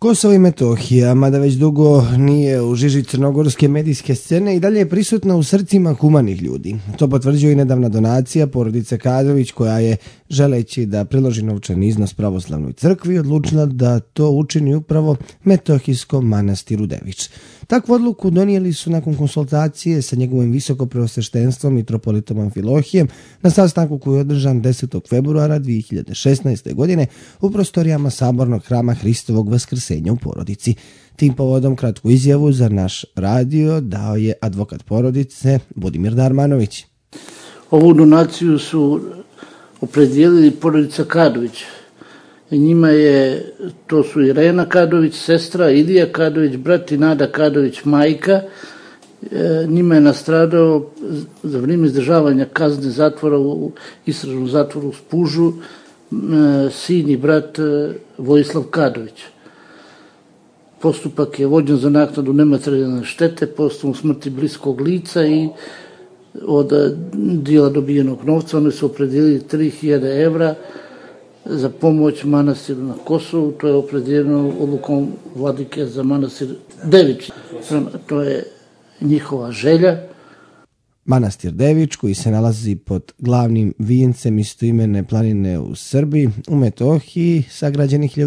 Kosovo i Metohija, mada već dugo nije u žiži crnogorske medijske scene, i dalje je prisutna u srcima humanih ljudi. To potvrđuje i nedavna donacija porodice Kadović, koja je, želeći da priloži novčani iznos pravoslavnoj crkvi, odlučila da to učini upravo Metohijskom manastiru Devič. Takvu odluku donijeli su nakon konsultacije sa njegovim visokopreosveštenstvom mitropolitom Amfilohijem na sastanku koji je održan 10. februara 2016. godine u prostorijama Sabornog hrama Hristovog vaskrsenja u porodici. Tim povodom kratku izjavu za naš radio dao je advokat porodice Budimir Darmanović. Ovu donaciju su opredijelili porodica Kadović. Njima je, to su Irena Kadović, sestra, Ilija Kadović, brat i Nada Kadović, majka. Njima je nastradao za vrijeme izdržavanja kazne zatvora u istražnom zatvoru u Spužu sin i brat Vojislav Kadović. Postupak je vođen za naknadu nematerijalne štete po osnovu smrti bliskog lica i od dijela dobijenog novca oni su opredijelili 3000 evra za pomoć manastiru na Kosovu. To je opredijeljeno odlukom vladike za manastir Devič. To je njihova želja. Manastir Devič, koji se nalazi pod glavnim vijencem istoimene planine u Srbiji, u Metohiji, sagrađen je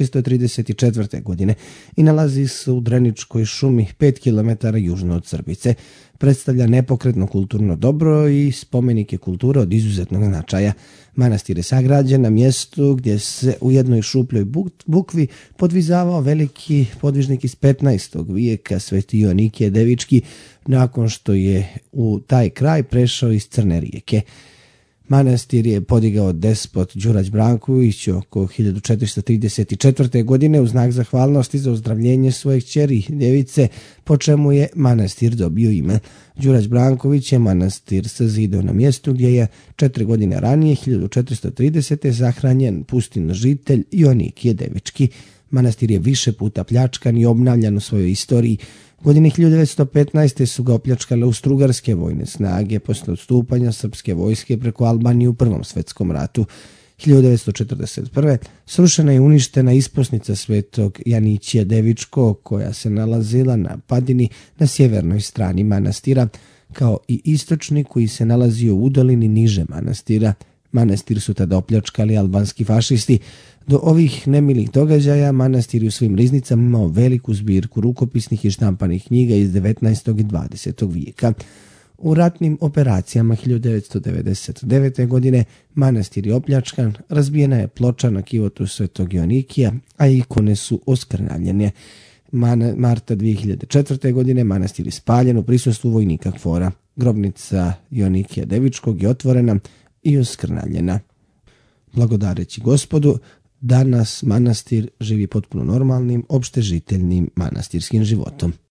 1434. godine i nalazi se u Dreničkoj šumi 5 km južno od Srbice. Predstavlja nepokretno kulturno dobro i spomenike kulture od izuzetnog značaja. Manastir je sagrađen na mjestu gdje se u jednoj šupljoj bukvi podvizavao veliki podvižnik iz 15. vijeka, Sveti Joanikije Devički, nakon što je u taj kraj prešao iz Crne rijeke. Manastir je podigao despot Đurađ Branković oko 1434. godine u znak zahvalnosti za ozdravljenje svoje kćeri djevice, po čemu je manastir dobio ime. Đurađ Branković je manastir sazidao na mjestu gdje je 4 godine ranije, 1430. zahranjen pustin žitelj Joanikije Devički. Manastir je više puta pljačkan i obnavljan u svojoj istoriji. Godine 1915. su ga opljačkale austrougarske vojne snage posle odstupanja srpske vojske preko Albanije u Prvom svjetskom ratu. 1941. srušena je uništena isposnica Svetog Janićija Devičkog, koja se nalazila na padini na sjevernoj strani manastira, kao i istočni koji se nalazio u udolini niže manastira. Manastir su tada opljačkali albanski fašisti. Do ovih nemilih događaja manastir u svojim riznicama imao veliku zbirku rukopisnih i štampanih knjiga iz 19. i 20. vijeka. U ratnim operacijama 1999. godine manastir je opljačkan, razbijena je ploča na kivotu Svetog Joanikija, a ikone su oskrnavljene. Marta 2004. godine manastir je spaljen u prisustvu vojnika KFOR-a. Grobnica Joanikija Devičkog je otvorena i oskrnavljena. Blagodareći Gospodu, danas manastir živi potpuno normalnim, opštežiteljnim manastirskim životom.